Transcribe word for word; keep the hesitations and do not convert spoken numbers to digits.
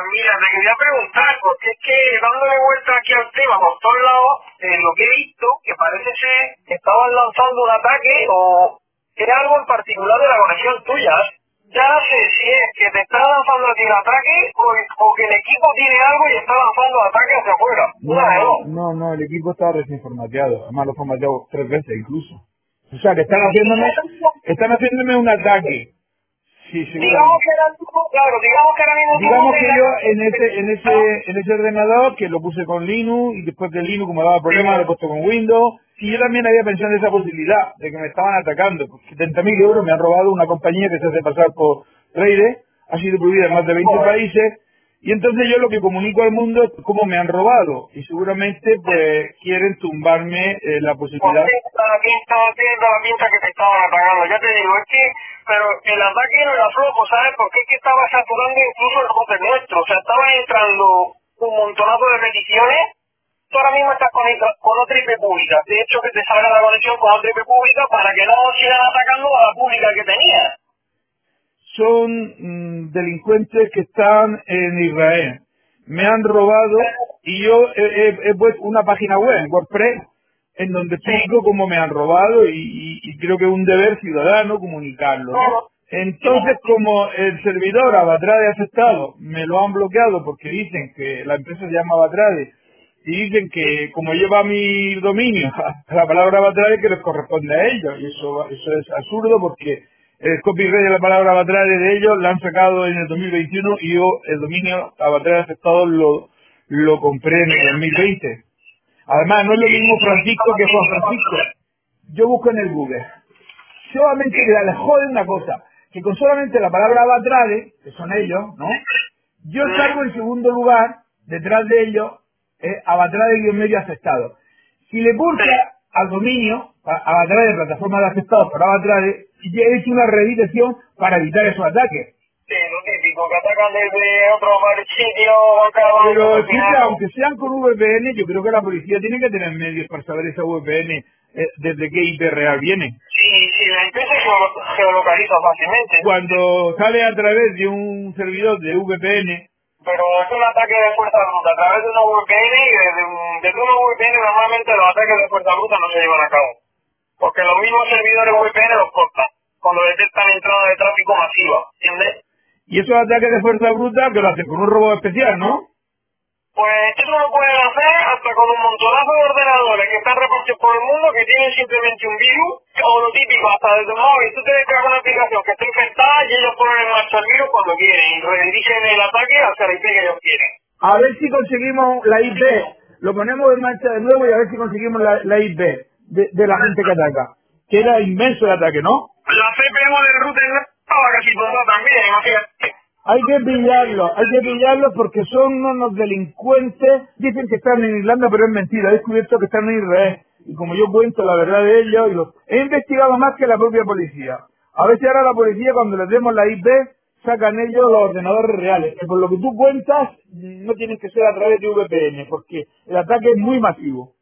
mira, te quería preguntar, porque es que dándole vuelta aquí al tema por todos lados, eh, lo que he visto, que parece ser que estaban lanzando un ataque o es algo en particular de la conexión tuya. Ya sé si es que te está lanzando a ti el ataque o, o que el equipo tiene algo y está lanzando ataques hacia afuera. No, Una de dos. no, no, el equipo está recién formateado, además lo he formateado tres veces incluso. O sea, que están Pero haciéndome, están haciéndome un ataque. Sí, digamos seguramente. que ahora mismo, claro, digamos que ahora mismo tú no Digamos que yo tengas... en ese, en ese, en ese ordenador que lo puse con Linux y después de Linux como daba problemas lo he puesto con Windows y yo también había pensado en esa posibilidad de que me estaban atacando. Por setenta mil euros me han robado una compañía que se hace pasar por Raider, ha sido prohibida en más de veinte países y entonces yo lo que comunico al mundo es cómo me han robado y seguramente pues quieren tumbarme eh, la Pues posibilidad. pinta, pinta, pinta, la pinta que te estaban atacando. Ya te digo, es que, pero el ataque no era flojo, ¿sabes? Porque es que estaba saturando incluso el router nuestro. O sea, estaban entrando un montonazo de peticiones. Tú ahora mismo estás conectado con otra I P pública. De hecho, que te salga la conexión con otra I P pública para que no sigan atacando a la pública que tenía. Son mm, delincuentes que están en Israel. Me han robado y yo he, he- he puesto una página web en WordPress en donde Sí. explico cómo me han robado y, y- y creo que es un deber ciudadano comunicarlo, ¿no? Todo. Entonces, como el servidor Abatrade aceptado me lo han bloqueado porque dicen que la empresa se llama Abatrade y dicen que como lleva mi dominio la palabra Abatrade que les corresponde a ellos y eso eso es absurdo porque el copyright de la palabra Abatrade de ellos la han sacado en el dos mil veintiuno y yo el dominio Abatrade aceptado lo, lo compré en el dos mil veinte. Además, no es lo mismo Francisco que Juan Francisco. Yo busco en el Google. Solamente les jode una cosa, que con solamente la palabra Abatrade, que son ellos, ¿no? Yo salgo en segundo lugar, detrás de ellos, eh, Abatrade-medio aceptado. Si le pulsa al dominio, a- Abatrade, plataforma de aceptados por Abatrade, y he hecho una reedición para evitar esos ataques. Sí, lo típico, que atacan desde otro sitio, cada Pero al escucha, final. aunque sean con V P N, yo creo que la policía tiene que tener medios para saber esa V P N eh, desde qué I P real viene. Sí, sí, la empresa geo- geolocaliza fácilmente, Cuando sale a través de un servidor de V P N, pero es un ataque de fuerza bruta a través de una V P N y desde, un- desde una V P N normalmente los ataques de fuerza bruta no se llevan a cabo, porque los mismos servidores V P N los cortan cuando detectan entrada de tráfico masiva, ¿entiendes? y esos ataques de fuerza bruta que lo hacen con un robot especial, ¿no? Pues eso lo pueden hacer hasta con un montonazo de ordenadores que están repartidos por el mundo que tienen simplemente un virus, o lo típico, hasta desde un móvil, tú te descargas una aplicación que está infectada y ellos ponen en marcha el virus cuando quieren y redirigen el ataque hacia la I P que ellos quieren. A ver si conseguimos la I P, lo ponemos en marcha de nuevo y a ver si conseguimos la, la I P de, de la gente que ataca. Que era inmenso el ataque, ¿no? La C P U del router no estaba casi toda también, imagínate. Hay que pillarlos, hay que pillarlos porque son unos delincuentes, dicen que están en Irlanda, pero es mentira, he descubierto que están en Israel. Y como yo cuento la verdad de ellos, y los- he investigado más que la propia policía. A ver si ahora la policía, cuando les demos la I P, sacan ellos los ordenadores reales. Que por lo que tú cuentas, no tienen que ser a través de V P N, porque el ataque es muy masivo.